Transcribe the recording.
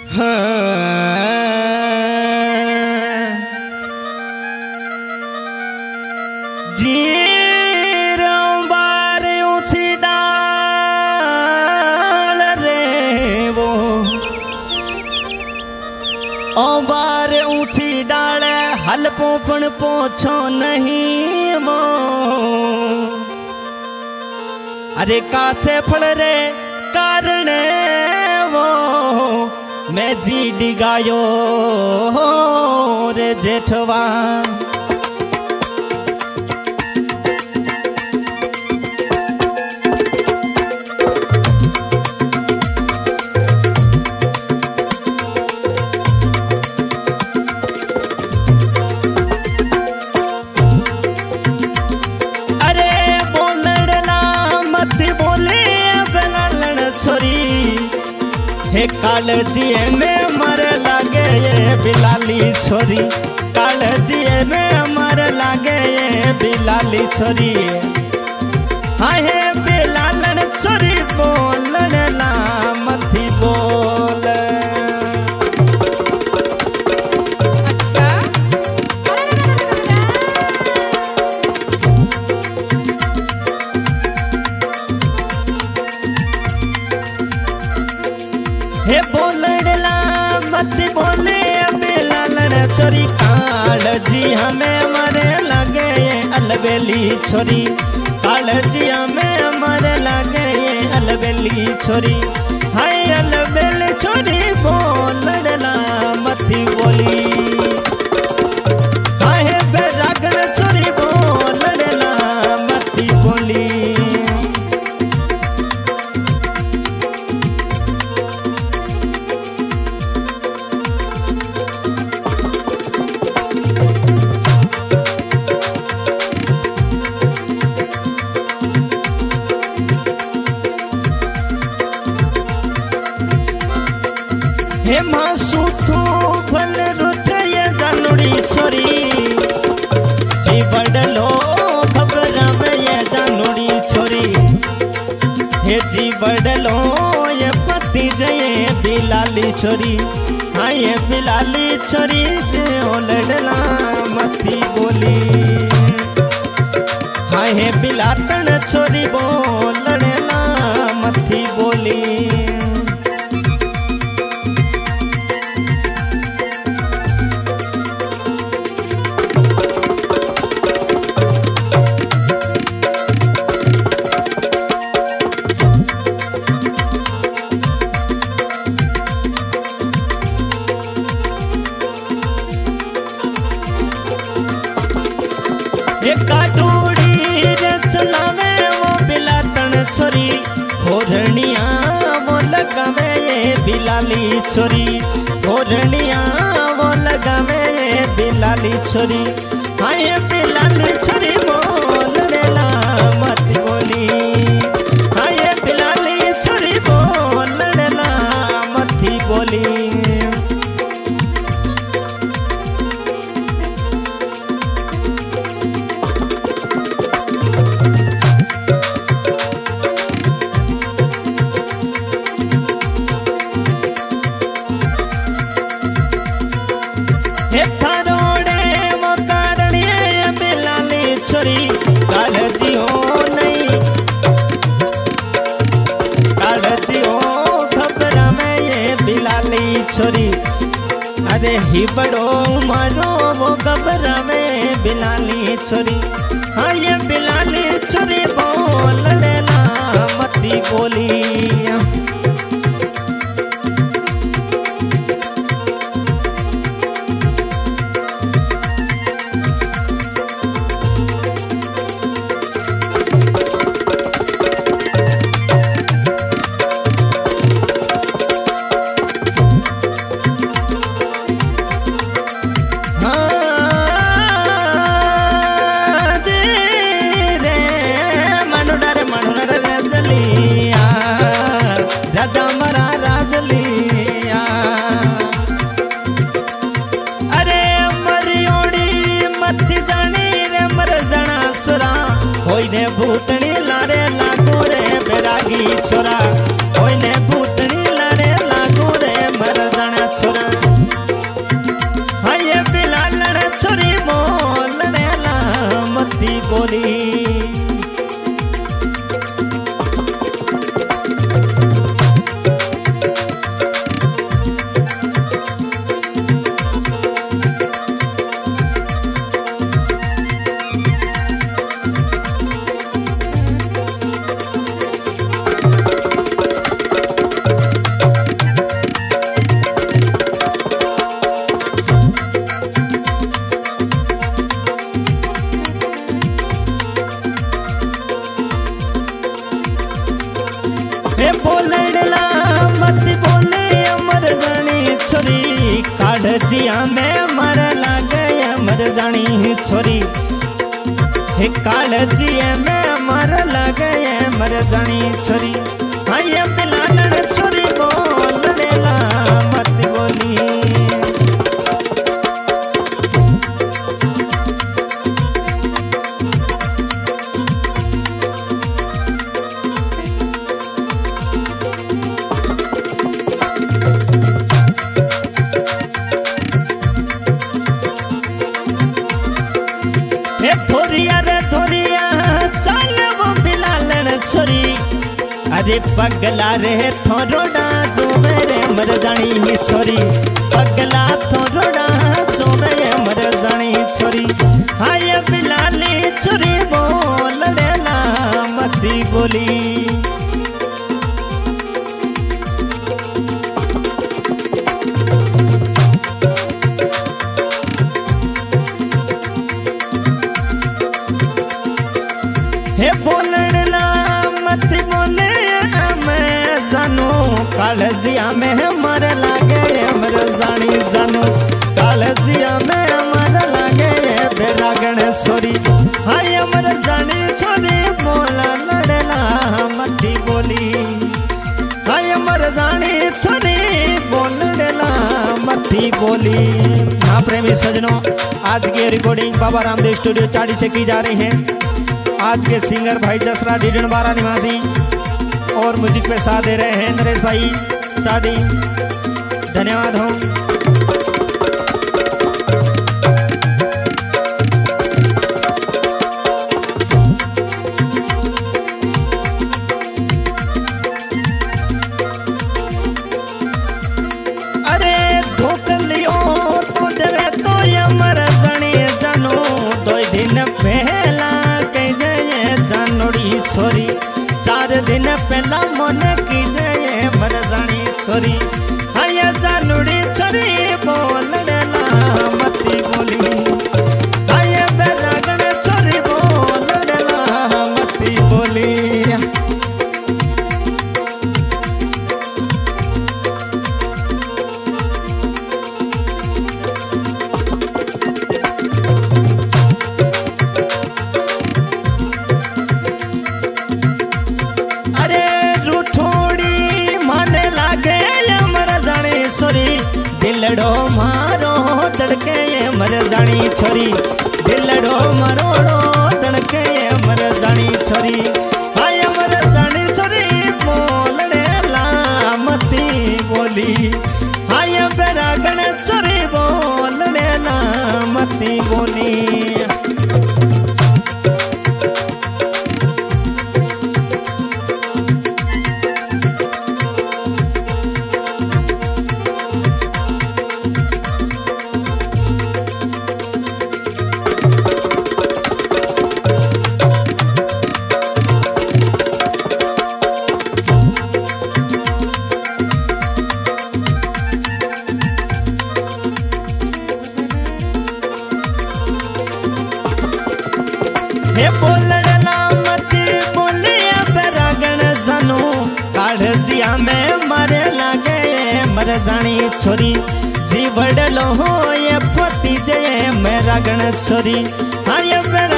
बार ऊंची डाल हल पोपण पोछो नहीं मो। अरे काचे फल रे कारण वो मैं जी डिगायो रे जेठवा। कालजी में मर लागे ये बिलाली छोरी, कालजी में मर लागे ये बिलाली छोरी। हाय बिलालन छोरी बोलन ला मथी बोल। हे बोलड़ला मत बोले बिलालन छोरी, कालजी हमें मरे लगे ये अलबेली छोरी, कालजी हमें मरे लगे ये अलबेली छोरी। हाय अलबेली छोरी बोलड़ला मथी बोली। हाय बेरागण छोरी बोलड़ला मथी बोली। हे मासू तू फल रुठे ये जानूड़ी छोरी, जी बड़लो खबर में ये जानूड़ी छोरी। हे जी बड़लो ये पति जये बिलाली छोरी। हाँ ये बिलाली छोरी जो लड़ला मथी बोली। हाँ ये बिलातन छोरी बोलड़ला मथी बोली। काटूड़ी रे चलावे वो बिलातन छोरी, होरनिया वो लगावे ये बिलाली छोरी, होरनिया वो लगावे ये बिलाली छोरी। हाँ ये बिलाली छोरी बोलड़ेला मत बोली। हाँ ये बिलाली छोरी बोलड़ेला मथी बोली। कालजी हो नहीं, कालजी हो खबर में ये बिलाली छोरी। अरे ही बड़ो मारो वो खबर में बिलाली छोरी। हाँ ये बिलाली छोरी बोलड़ेला मथी बोली। कालजिया में मर लागे मर जानी छोरी हे कालजिया में मर लागे मर जानी छोरी हाँ ये बिलालन छोरी बोलने ला मत बोली अरे पगला रे थोरोड़ा जो मेरे मर जानी छोरी पगला थोरोड़ा जो मेरे मर जानी छोरी हाय बिलाली छोरी बोल लेना मती बोली हे बोलना मती बोले कालजिया में मर लागे मर जानी जानू कालजिया में मर लागे बेरागण छोरी हाय मर जानी छोरी बोला लड़ना मती बोली हाय मर जानी छोरी बोलना मती बोली। हाँ प्रेमी सजनों, आज की रिकॉर्डिंग बाबा रामदेव स्टूडियो चाड़ी से की जा रही है। आज के सिंगर भाई जसरा डीडनबारा निवासी और म्यूजिक पे साथ दे रहे हैं नरेश भाई साड़ी, धन्यवाद हो। अरे धोख लियो तो डरे तो ये मर जानी जानो दो दिन पहला कह जाए जानोड़ी छोरी 4 दिन पहला मन की जय मर जानी छोरी हाय जानोड़ी छोरी बोल लेना मती बोली हाय बेरागण छोरी बोल लेना मती बोली। दिलड़ो मारो तड़के मर जानी छोरी दिलड़ो मारो तड़के मर जानी छोरी हाय मर जानी छोरी बोलने ला मती बोली हाय बेरागण छोरी बोलने ला मती बोली। हे बोलना मती बोले बेरागण जानू कालजिया में मरे लागे मर जानी छोरी जी बड़लो हो ये पति जे मेरागण छोरी हाय